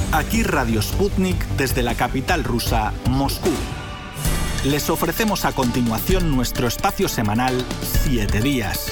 Aquí Radio Sputnik desde la capital rusa, Moscú. Les ofrecemos a continuación nuestro espacio semanal 7 días.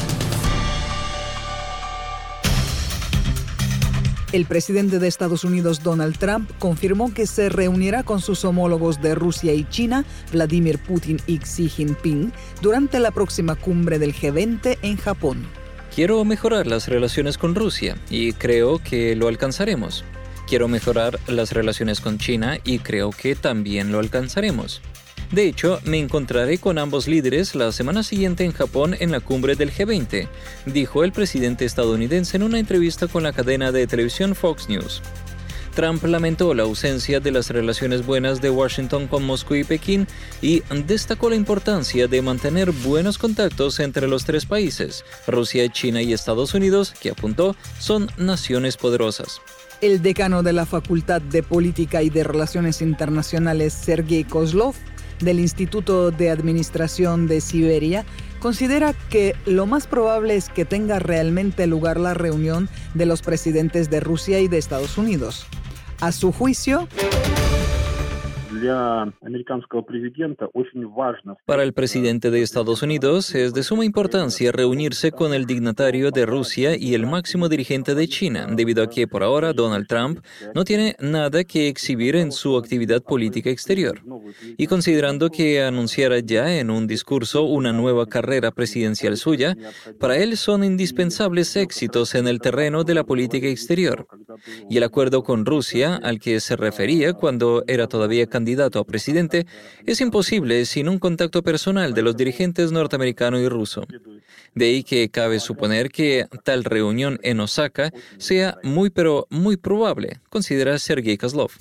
El presidente de Estados Unidos, Donald Trump, confirmó que se reunirá con sus homólogos de Rusia y China, Vladimir Putin y Xi Jinping, durante la próxima cumbre del G20 en Japón. Quiero mejorar las relaciones con Rusia y creo que lo alcanzaremos. Quiero mejorar las relaciones con China y creo que también lo alcanzaremos. De hecho, me encontraré con ambos líderes la semana siguiente en Japón en la cumbre del G20, dijo el presidente estadounidense en una entrevista con la cadena de televisión Fox News. Trump lamentó la ausencia de las relaciones buenas de Washington con Moscú y Pekín y destacó la importancia de mantener buenos contactos entre los tres países, Rusia, China y Estados Unidos, que apuntó son naciones poderosas. El decano de la Facultad de Política y de Relaciones Internacionales, Sergei Kozlov, del Instituto de Administración de Siberia, considera que lo más probable es que tenga realmente lugar la reunión de los presidentes de Rusia y de Estados Unidos. A su juicio, para el presidente de Estados Unidos es de suma importancia reunirse con el dignatario de Rusia y el máximo dirigente de China, debido a que por ahora Donald Trump no tiene nada que exhibir en su actividad política exterior. Y considerando que anunciara ya en un discurso una nueva carrera presidencial suya, para él son indispensables éxitos en el terreno de la política exterior. Y el acuerdo con Rusia, al que se refería cuando era todavía candidato a presidente, es imposible sin un contacto personal de los dirigentes norteamericano y ruso. De ahí que cabe suponer que tal reunión en Osaka sea muy probable, considera Sergei Kozlov.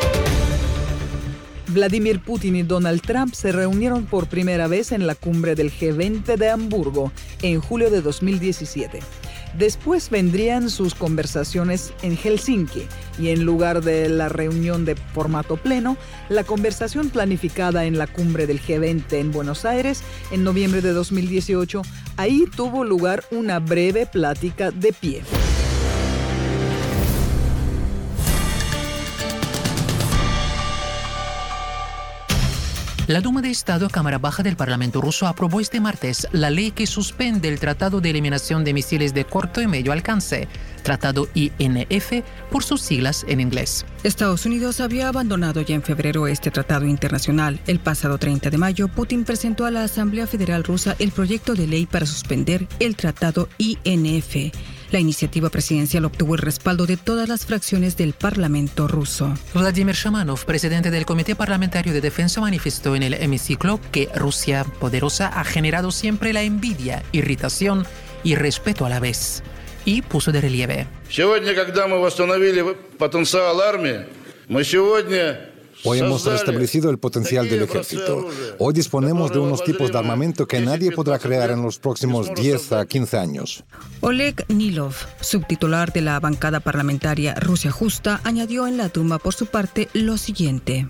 Vladimir Putin y Donald Trump se reunieron por primera vez en la cumbre del G20 de Hamburgo en julio de 2017. Después vendrían sus conversaciones en Helsinki y en lugar de la reunión de formato pleno, la conversación planificada en la cumbre del G20 en Buenos Aires en noviembre de 2018, ahí tuvo lugar una breve plática de pie. La Duma de Estado, Cámara Baja del Parlamento ruso, aprobó este martes la ley que suspende el Tratado de Eliminación de Misiles de Corto y Medio Alcance, Tratado INF por sus siglas en inglés. Estados Unidos había abandonado ya en febrero este tratado internacional. El pasado 30 de mayo, Putin presentó a la Asamblea Federal Rusa el proyecto de ley para suspender el Tratado INF. La iniciativa presidencial obtuvo el respaldo de todas las fracciones del Parlamento ruso. Vladimir Shamanov, presidente del Comité Parlamentario de Defensa, manifestó en el hemiciclo que Rusia poderosa ha generado siempre la envidia, irritación y respeto a la vez. Y puso de relieve: hoy hemos restablecido el potencial del ejército. Hoy disponemos de unos tipos de armamento que nadie podrá crear en los próximos 10 a 15 años. Oleg Nilov, subtitular de la bancada parlamentaria Rusia Justa, añadió en la Duma por su parte lo siguiente.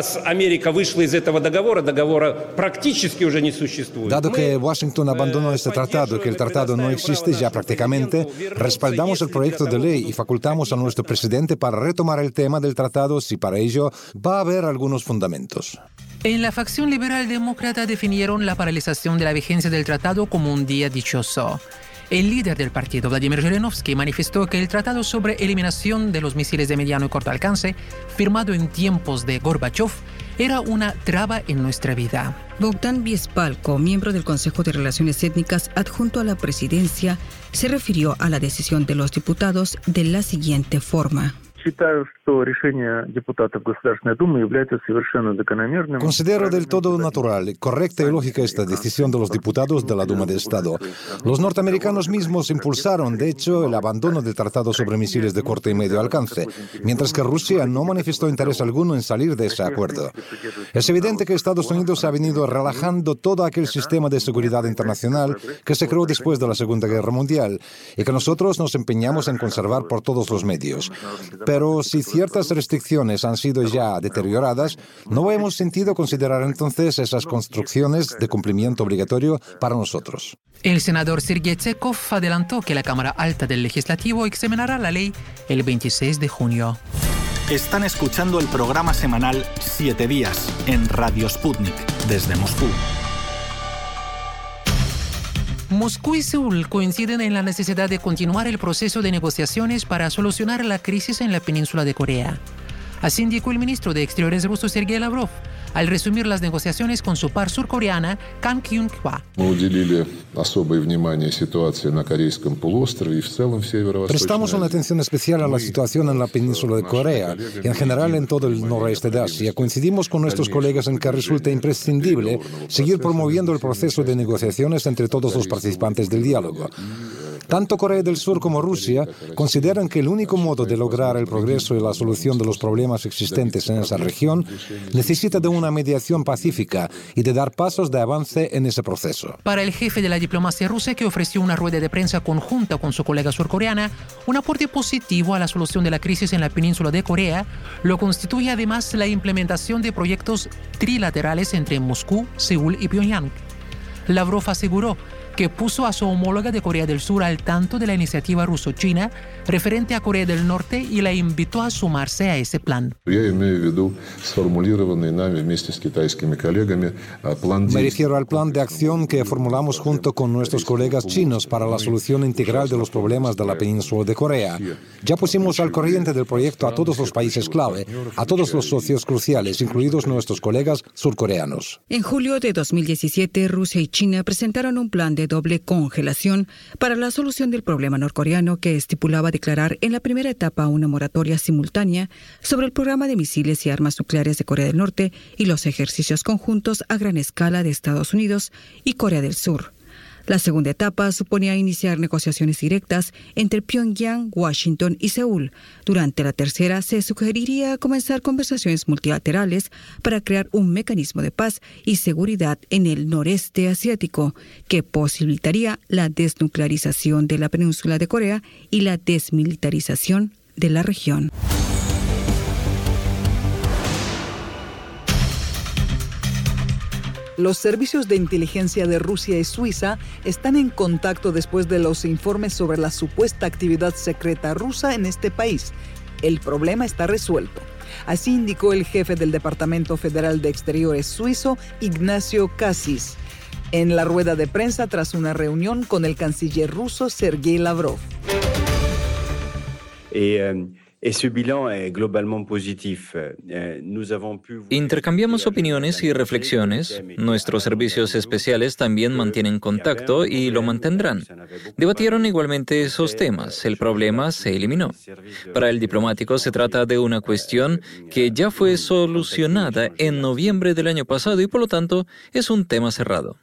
Dado que Washington abandonó este tratado, que el tratado no existe ya prácticamente, respaldamos el proyecto de ley y facultamos a nuestro presidente para retomar el tema del tratado si para ello va a haber algunos fundamentos. En la facción liberal demócrata definieron la paralización de la vigencia del tratado como un día dichoso. El líder del partido, Vladimir Zhirinovsky, manifestó que el tratado sobre eliminación de los misiles de mediano y corto alcance, firmado en tiempos de Gorbachev, era una traba en nuestra vida. Bogdan Biespalko, miembro del Consejo de Relaciones Étnicas adjunto a la presidencia, se refirió a la decisión de los diputados de la siguiente forma. Considero del todo natural, correcta y lógica esta decisión de los diputados de la Duma de Estado. Los norteamericanos mismos impulsaron, de hecho, el abandono del Tratado sobre Misiles de Corto y Medio Alcance, mientras que Rusia no manifestó interés alguno en salir de ese acuerdo. Es evidente que Estados Unidos ha venido relajando todo aquel sistema de seguridad internacional que se creó después de la Segunda Guerra Mundial y que nosotros nos empeñamos en conservar por todos los medios. Pero si ciertas restricciones han sido ya deterioradas, no hemos sentido considerar entonces esas construcciones de cumplimiento obligatorio para nosotros. El senador Sergei Tsekov adelantó que la Cámara Alta del Legislativo examinará la ley el 26 de junio. Están escuchando el programa semanal 7 días en Radio Sputnik desde Moscú. Moscú y Seúl coinciden en la necesidad de continuar el proceso de negociaciones para solucionar la crisis en la península de Corea. Así indicó el ministro de Exteriores ruso Sergei Lavrov al resumir las negociaciones con su par surcoreana Kang Kyung-hwa. Prestamos una atención especial a la situación en la península de Corea y en general en todo el noroeste de Asia. Coincidimos con nuestros colegas en que resulta imprescindible seguir promoviendo el proceso de negociaciones entre todos los participantes del diálogo. Tanto Corea del Sur como Rusia consideran que el único modo de lograr el progreso y la solución de los problemas existentes en esa región necesita de una mediación pacífica y de dar pasos de avance en ese proceso. Para el jefe de la diplomacia rusa, que ofreció una rueda de prensa conjunta con su colega surcoreana, un aporte positivo a la solución de la crisis en la península de Corea lo constituye además la implementación de proyectos trilaterales entre Moscú, Seúl y Pyongyang. Lavrov aseguró que puso a su homóloga de Corea del Sur al tanto de la iniciativa ruso-china referente a Corea del Norte y la invitó a sumarse a ese plan. Me refiero al plan de acción que formulamos junto con nuestros colegas chinos para la solución integral de los problemas de la península de Corea. Ya pusimos al corriente del proyecto a todos los países clave, a todos los socios cruciales, incluidos nuestros colegas surcoreanos. En julio de 2017, Rusia y China presentaron un plan de doble congelación para la solución del problema norcoreano que estipulaba declarar en la primera etapa una moratoria simultánea sobre el programa de misiles y armas nucleares de Corea del Norte y los ejercicios conjuntos a gran escala de Estados Unidos y Corea del Sur. La segunda etapa suponía iniciar negociaciones directas entre Pyongyang, Washington y Seúl. Durante la tercera se sugeriría comenzar conversaciones multilaterales para crear un mecanismo de paz y seguridad en el noreste asiático que posibilitaría la desnuclearización de la península de Corea y la desmilitarización de la región. Los servicios de inteligencia de Rusia y Suiza están en contacto después de los informes sobre la supuesta actividad secreta rusa en este país. El problema está resuelto. Así indicó el jefe del Departamento Federal de Exteriores suizo, Ignacio Cassis, en la rueda de prensa tras una reunión con el canciller ruso Sergei Lavrov. Intercambiamos opiniones y reflexiones. Nuestros servicios especiales también mantienen contacto y lo mantendrán. Debatieron igualmente esos temas. El problema se eliminó. Para el diplomático se trata de una cuestión que ya fue solucionada en noviembre del año pasado y por lo tanto es un tema cerrado.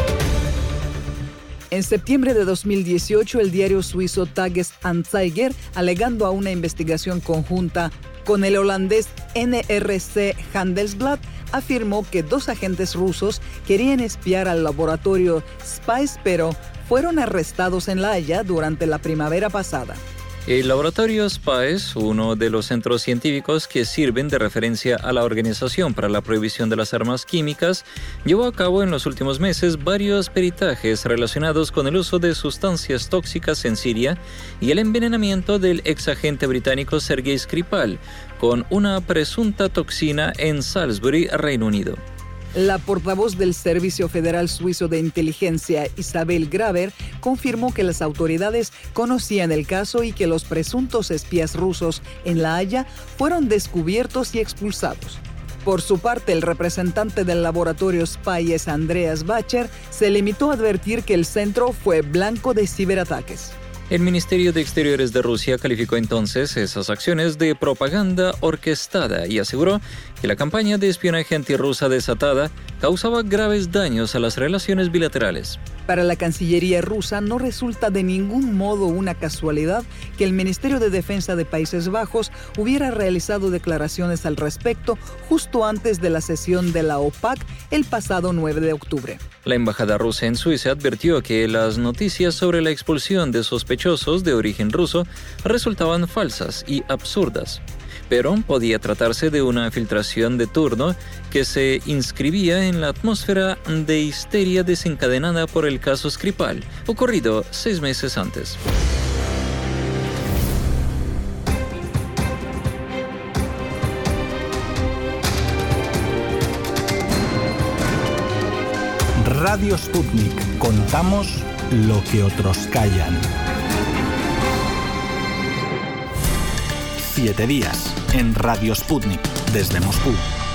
En septiembre de 2018, el diario suizo Tages-Anzeiger, alegando a una investigación conjunta con el holandés NRC Handelsblad, afirmó que 2 agentes rusos querían espiar al laboratorio Spice, pero fueron arrestados en La Haya durante la primavera pasada. El laboratorio Spice, uno de los centros científicos que sirven de referencia a la Organización para la Prohibición de las Armas Químicas, llevó a cabo en los últimos meses varios peritajes relacionados con el uso de sustancias tóxicas en Siria y el envenenamiento del exagente británico Sergei Skripal con una presunta toxina en Salisbury, Reino Unido. La portavoz del Servicio Federal Suizo de Inteligencia, Isabel Graber, confirmó que las autoridades conocían el caso y que los presuntos espías rusos en La Haya fueron descubiertos y expulsados. Por su parte, el representante del laboratorio Spice, Andreas Bacher, se limitó a advertir que el centro fue blanco de ciberataques. El Ministerio de Exteriores de Rusia calificó entonces esas acciones de propaganda orquestada y aseguró que la campaña de espionaje antirrusa desatada causaba graves daños a las relaciones bilaterales. Para la Cancillería rusa no resulta de ningún modo una casualidad que el Ministerio de Defensa de Países Bajos hubiera realizado declaraciones al respecto justo antes de la sesión de la OPAC el pasado 9 de octubre. La embajada rusa en Suiza advirtió que las noticias sobre la expulsión de sospechosos de origen ruso resultaban falsas y absurdas. Pero podía tratarse de una filtración de turno que se inscribía en la atmósfera de histeria desencadenada por el caso Skripal, ocurrido 6 meses antes. Radio Sputnik. Contamos lo que otros callan. 7 días en Radio Sputnik desde Moscú.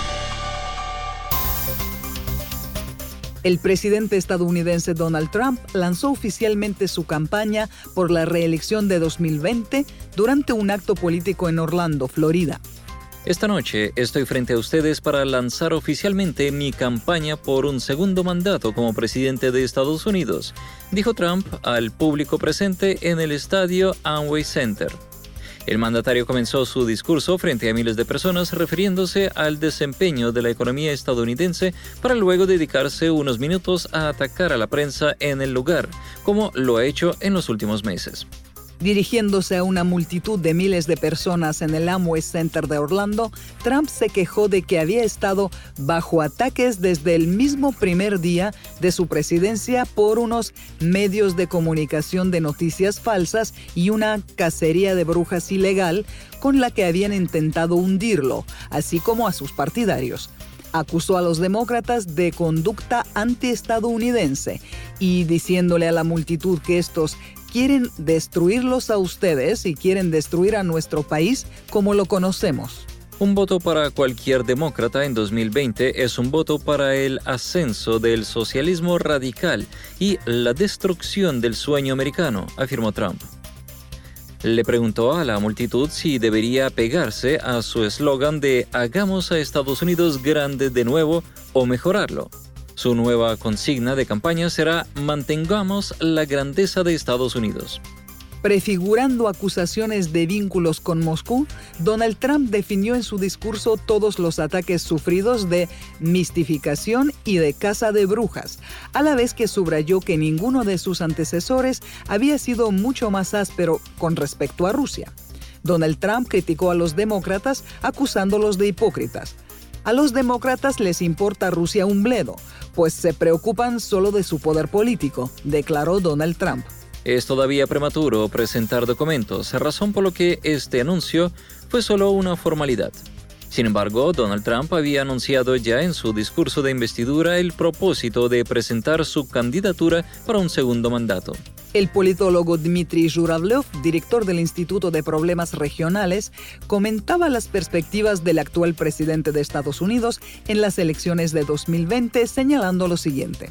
El presidente estadounidense Donald Trump lanzó oficialmente su campaña por la reelección de 2020 durante un acto político en Orlando, Florida. Esta noche estoy frente a ustedes para lanzar oficialmente mi campaña por un segundo mandato como presidente de Estados Unidos, dijo Trump al público presente en el estadio Amway Center. El mandatario comenzó su discurso frente a miles de personas refiriéndose al desempeño de la economía estadounidense para luego dedicarse unos minutos a atacar a la prensa en el lugar, como lo ha hecho en los últimos meses. Dirigiéndose a una multitud de miles de personas en el Amway Center de Orlando, Trump se quejó de que había estado bajo ataques desde el mismo primer día de su presidencia por unos medios de comunicación de noticias falsas y una cacería de brujas ilegal con la que habían intentado hundirlo, así como a sus partidarios. Acusó a los demócratas de conducta antiestadounidense y diciéndole a la multitud que estos quieren destruirlos a ustedes y quieren destruir a nuestro país como lo conocemos. Un voto para cualquier demócrata en 2020 es un voto para el ascenso del socialismo radical y la destrucción del sueño americano, afirmó Trump. Le preguntó a la multitud si debería pegarse a su eslogan de «Hagamos a Estados Unidos grande de nuevo» o mejorarlo. Su nueva consigna de campaña será «Mantengamos la grandeza de Estados Unidos». Prefigurando acusaciones de vínculos con Moscú, Donald Trump definió en su discurso todos los ataques sufridos de mistificación y de caza de brujas, a la vez que subrayó que ninguno de sus antecesores había sido mucho más áspero con respecto a Rusia. Donald Trump criticó a los demócratas acusándolos de hipócritas. A los demócratas les importa Rusia un bledo, pues se preocupan solo de su poder político, declaró Donald Trump. Es todavía prematuro presentar documentos, razón por lo que este anuncio fue solo una formalidad. Sin embargo, Donald Trump había anunciado ya en su discurso de investidura el propósito de presentar su candidatura para un segundo mandato. El politólogo Dmitry Zhuravlev, director del Instituto de Problemas Regionales, comentaba las perspectivas del actual presidente de Estados Unidos en las elecciones de 2020, señalando lo siguiente.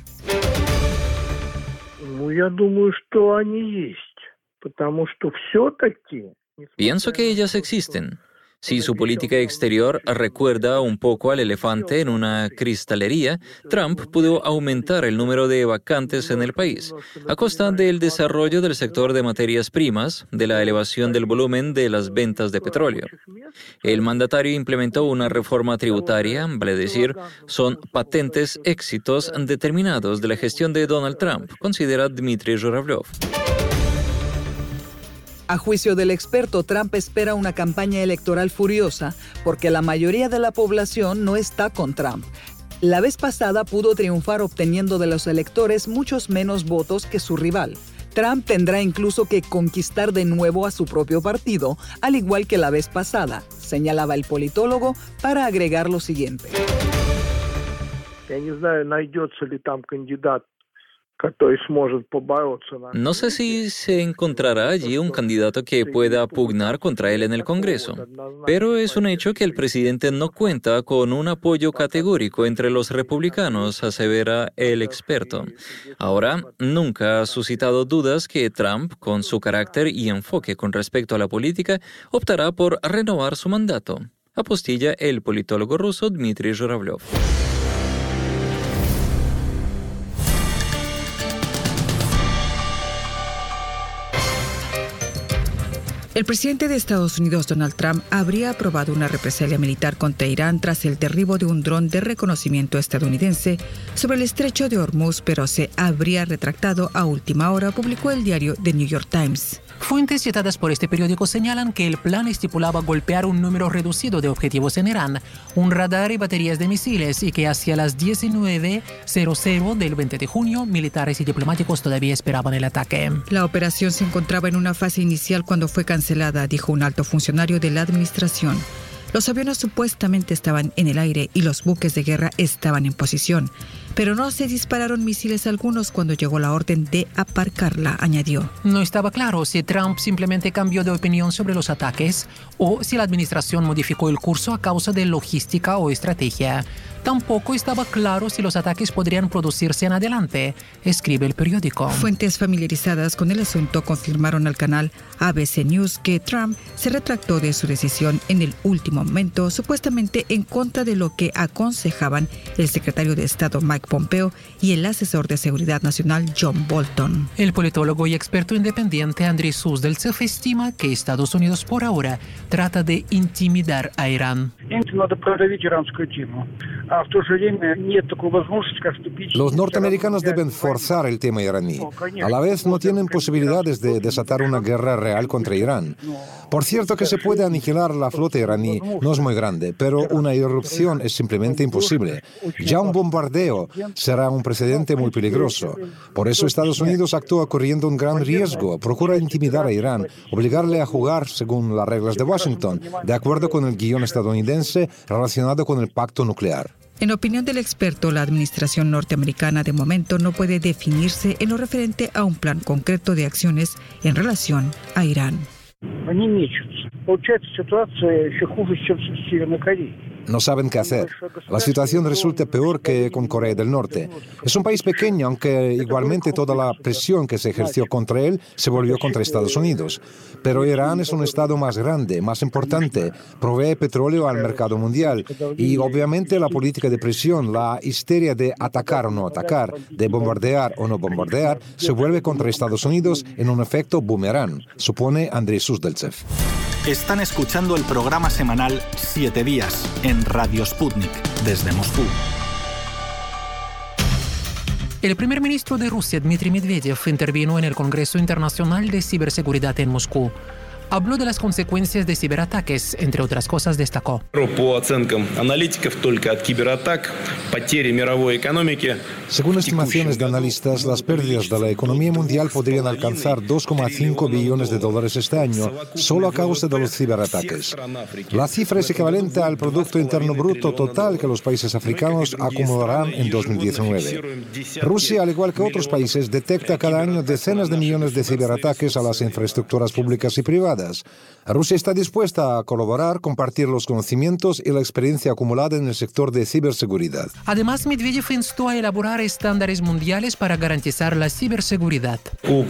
Pienso que ellas existen. Si su política exterior recuerda un poco al elefante en una cristalería, Trump pudo aumentar el número de vacantes en el país, a costa del desarrollo del sector de materias primas, de la elevación del volumen de las ventas de petróleo. El mandatario implementó una reforma tributaria, vale decir, son patentes éxitos determinados de la gestión de Donald Trump, considera Dmitry Zhuravlev. A juicio del experto, Trump espera una campaña electoral furiosa porque la mayoría de la población no está con Trump. La vez pasada pudo triunfar obteniendo de los electores muchos menos votos que su rival. Trump tendrá incluso que conquistar de nuevo a su propio partido, al igual que la vez pasada, señalaba el politólogo para agregar lo siguiente. No sé si se encontrará allí un candidato que pueda pugnar contra él en el Congreso, pero es un hecho que el presidente no cuenta con un apoyo categórico entre los republicanos, asevera el experto. Ahora, nunca ha suscitado dudas que Trump, con su carácter y enfoque con respecto a la política, optará por renovar su mandato, apostilla el politólogo ruso Dmitry Zhuravlev. El presidente de Estados Unidos, Donald Trump, habría aprobado una represalia militar contra Irán tras el derribo de un dron de reconocimiento estadounidense sobre el estrecho de Hormuz, pero se habría retractado a última hora, publicó el diario The New York Times. Fuentes citadas por este periódico señalan que el plan estipulaba golpear un número reducido de objetivos en Irán, un radar y baterías de misiles, y que hacia las 19:00 del 20 de junio, militares y diplomáticos todavía esperaban el ataque. La operación se encontraba en una fase inicial cuando fue cancelada, dijo un alto funcionario de la administración. Los aviones supuestamente estaban en el aire y los buques de guerra estaban en posición, pero no se dispararon misiles algunos cuando llegó la orden de aparcarla, añadió. No estaba claro si Trump simplemente cambió de opinión sobre los ataques o si la administración modificó el curso a causa de logística o estrategia. Tampoco estaba claro si los ataques podrían producirse en adelante, escribe el periódico. Fuentes familiarizadas con el asunto confirmaron al canal ABC News que Trump se retractó de su decisión en el último momento, supuestamente en contra de lo que aconsejaban el secretario de Estado Mike Pompeo y el asesor de Seguridad Nacional John Bolton. El politólogo y experto independiente Andriy Suzdaltsev estima que Estados Unidos por ahora trata de intimidar a Irán. Los norteamericanos deben forzar el tema iraní. A la vez no tienen posibilidades de desatar una guerra real contra Irán. Por cierto que se puede aniquilar la flota iraní, no es muy grande, pero una irrupción es simplemente imposible. Ya un bombardeo será un precedente muy peligroso. Por eso Estados Unidos actúa corriendo un gran riesgo, procura intimidar a Irán, obligarle a jugar según las reglas de Washington, de acuerdo con el guión estadounidense relacionado con el pacto nuclear. En opinión del experto, la administración norteamericana de momento no puede definirse en lo referente a un plan concreto de acciones en relación a Irán. No saben qué hacer. La situación resulta peor que con Corea del Norte. Es un país pequeño, aunque igualmente toda la presión que se ejerció contra él se volvió contra Estados Unidos. Pero Irán es un estado más grande, más importante, provee petróleo al mercado mundial y obviamente la política de presión, la histeria de atacar o no atacar, de bombardear o no bombardear, se vuelve contra Estados Unidos en un efecto boomerang, supone Andriy Suzdaltsev. Están escuchando el programa semanal 7 días en Radio Sputnik, desde Moscú. El primer ministro de Rusia, Dmitry Medvedev, intervino en el Congreso Internacional de Ciberseguridad en Moscú. Habló de las consecuencias de ciberataques, entre otras cosas destacó. Según estimaciones de analistas, las pérdidas de la economía mundial podrían alcanzar 2,5 billones de dólares este año, solo a causa de los ciberataques. La cifra es equivalente al Producto Interno Bruto total que los países africanos acumularán en 2019. Rusia, al igual que otros países, detecta cada año decenas de millones de ciberataques a las infraestructuras públicas y privadas. Rusia está dispuesta a colaborar, compartir los conocimientos y la experiencia acumulada en el sector de ciberseguridad. Además, Medvedev instó a elaborar estándares mundiales para garantizar la ciberseguridad. Los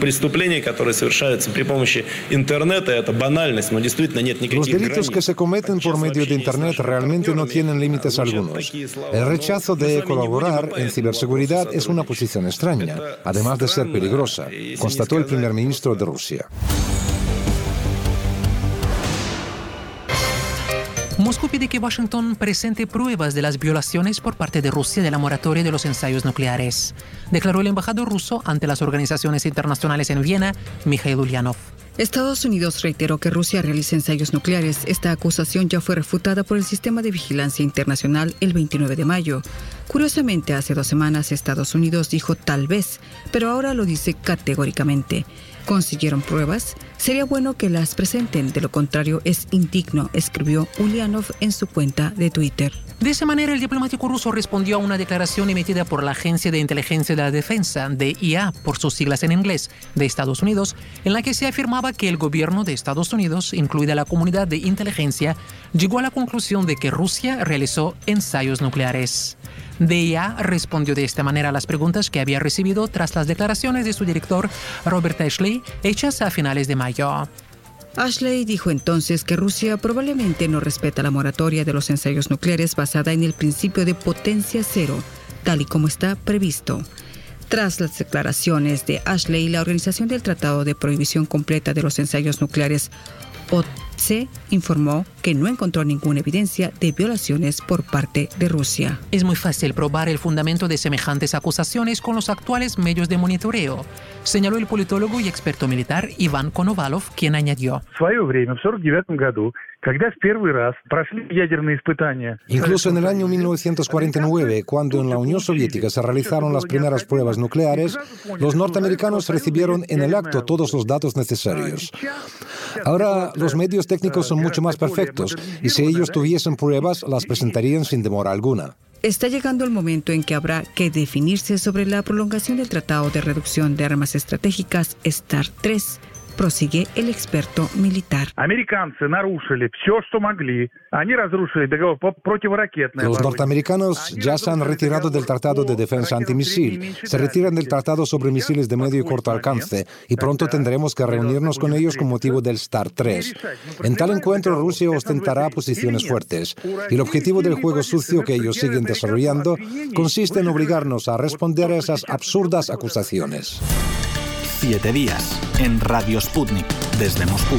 delitos que se cometen por medio de Internet realmente no tienen límites algunos. El rechazo de colaborar en ciberseguridad es una posición extraña, además de ser peligrosa, constató el primer ministro de Rusia. Moscú pide que Washington presente pruebas de las violaciones por parte de Rusia de la moratoria de los ensayos nucleares, declaró el embajador ruso ante las organizaciones internacionales en Viena, Mikhail Ulyanov. Estados Unidos reiteró que Rusia realiza ensayos nucleares. Esta acusación ya fue refutada por el Sistema de Vigilancia Internacional el 29 de mayo. Curiosamente, hace 2 semanas Estados Unidos dijo tal vez, pero ahora lo dice categóricamente. ¿Consiguieron pruebas? Sería bueno que las presenten, de lo contrario es indigno, escribió Ulyanov en su cuenta de Twitter. De esa manera, el diplomático ruso respondió a una declaración emitida por la Agencia de Inteligencia de la Defensa, DIA, por sus siglas en inglés, de Estados Unidos, en la que se afirmaba que el gobierno de Estados Unidos, incluida la comunidad de inteligencia, llegó a la conclusión de que Rusia realizó ensayos nucleares. DIA respondió de esta manera a las preguntas que había recibido tras las declaraciones de su director, Robert Ashley, hechas a finales de mayo. Ashley dijo entonces que Rusia probablemente no respeta la moratoria de los ensayos nucleares basada en el principio de potencia cero, tal y como está previsto. Tras las declaraciones de Ashley, la Organización del Tratado de Prohibición Completa de los Ensayos Nucleares, OTC, informó que no encontró ninguna evidencia de violaciones por parte de Rusia. Es muy fácil probar el fundamento de semejantes acusaciones con los actuales medios de monitoreo, señaló el politólogo y experto militar Iván Konovalov, quien añadió. Incluso en el año 1949, cuando en la Unión Soviética se realizaron las primeras pruebas nucleares, los norteamericanos recibieron en el acto todos los datos necesarios. Ahora los medios técnicos son mucho más perfectos y si ellos tuviesen pruebas, las presentarían sin demora alguna. Está llegando el momento en que habrá que definirse sobre la prolongación del Tratado de Reducción de Armas Estratégicas START 3, prosigue el experto militar. Los norteamericanos ya se han retirado del Tratado de Defensa Antimisil, se retiran del Tratado sobre Misiles de Medio y Corto Alcance y pronto tendremos que reunirnos con ellos con motivo del START 3. En tal encuentro Rusia ostentará posiciones fuertes y el objetivo del juego sucio que ellos siguen desarrollando consiste en obligarnos a responder a esas absurdas acusaciones. 7 días en Radio Sputnik desde Moscú.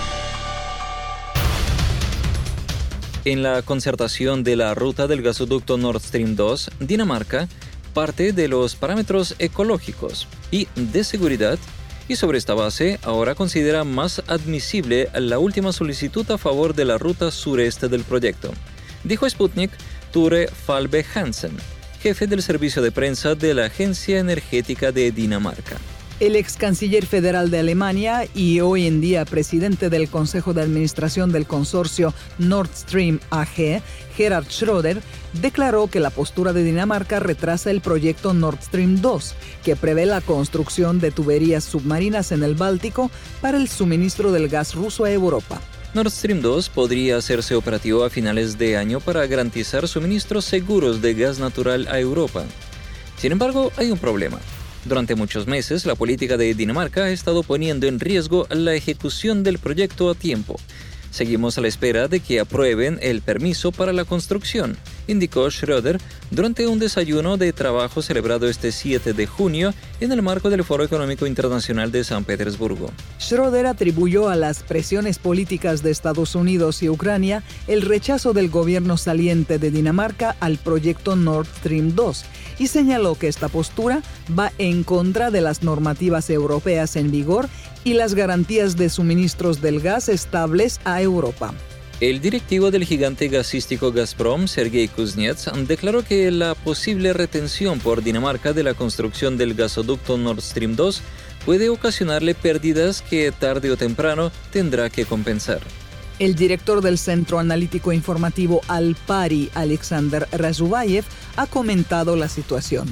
En la concertación de la ruta del gasoducto Nord Stream 2, Dinamarca parte de los parámetros ecológicos y de seguridad y sobre esta base ahora considera más admisible la última solicitud a favor de la ruta sureste del proyecto, dijo Sputnik Ture Falbe Hansen, jefe del servicio de prensa de la Agencia Energética de Dinamarca. El ex canciller federal de Alemania y hoy en día presidente del Consejo de Administración del consorcio Nord Stream AG, Gerhard Schröder, declaró que la postura de Dinamarca retrasa el proyecto Nord Stream 2, que prevé la construcción de tuberías submarinas en el Báltico para el suministro del gas ruso a Europa. Nord Stream 2 podría hacerse operativo a finales de año para garantizar suministros seguros de gas natural a Europa. Sin embargo, hay un problema. Durante muchos meses, la política de Dinamarca ha estado poniendo en riesgo la ejecución del proyecto a tiempo. Seguimos a la espera de que aprueben el permiso para la construcción, indicó Schröder durante un desayuno de trabajo celebrado este 7 de junio en el marco del Foro Económico Internacional de San Petersburgo. Schröder atribuyó a las presiones políticas de Estados Unidos y Ucrania el rechazo del gobierno saliente de Dinamarca al proyecto Nord Stream 2 y señaló que esta postura va en contra de las normativas europeas en vigor y las garantías de suministros del gas estables a Europa. El directivo del gigante gasístico Gazprom, Sergei Kuznets, declaró que la posible retención por Dinamarca de la construcción del gasoducto Nord Stream 2 puede ocasionarle pérdidas que tarde o temprano tendrá que compensar. El director del Centro Analítico Informativo Al-Pari, Alexander Razuvayev, ha comentado la situación.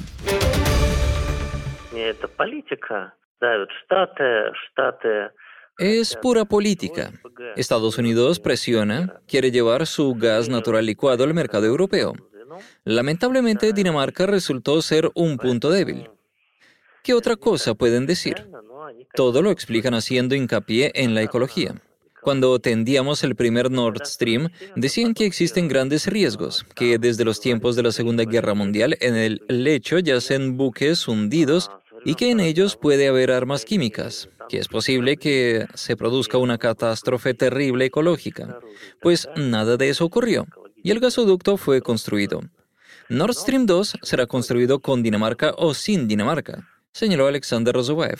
Es pura política. Estados Unidos presiona, quiere llevar su gas natural licuado al mercado europeo. Lamentablemente, Dinamarca resultó ser un punto débil. ¿Qué otra cosa pueden decir? Todo lo explican haciendo hincapié en la ecología. Cuando tendíamos el primer Nord Stream, decían que existen grandes riesgos, que desde los tiempos de la Segunda Guerra Mundial en el lecho yacen buques hundidos y que en ellos puede haber armas químicas, que es posible que se produzca una catástrofe terrible ecológica. Pues nada de eso ocurrió, y el gasoducto fue construido. Nord Stream 2 será construido con Dinamarca o sin Dinamarca, señaló Alexander Razuvayev.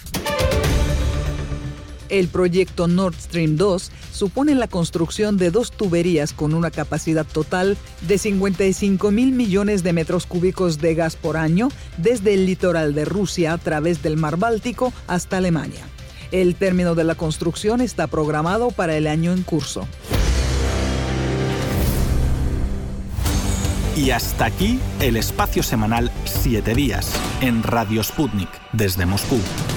El proyecto Nord Stream 2 supone la construcción de 2 tuberías con una capacidad total de 55.000 millones de metros cúbicos de gas por año desde el litoral de Rusia a través del Mar Báltico hasta Alemania. El término de la construcción está programado para el año en curso. Y hasta aquí el espacio semanal 7 días en Radio Sputnik desde Moscú.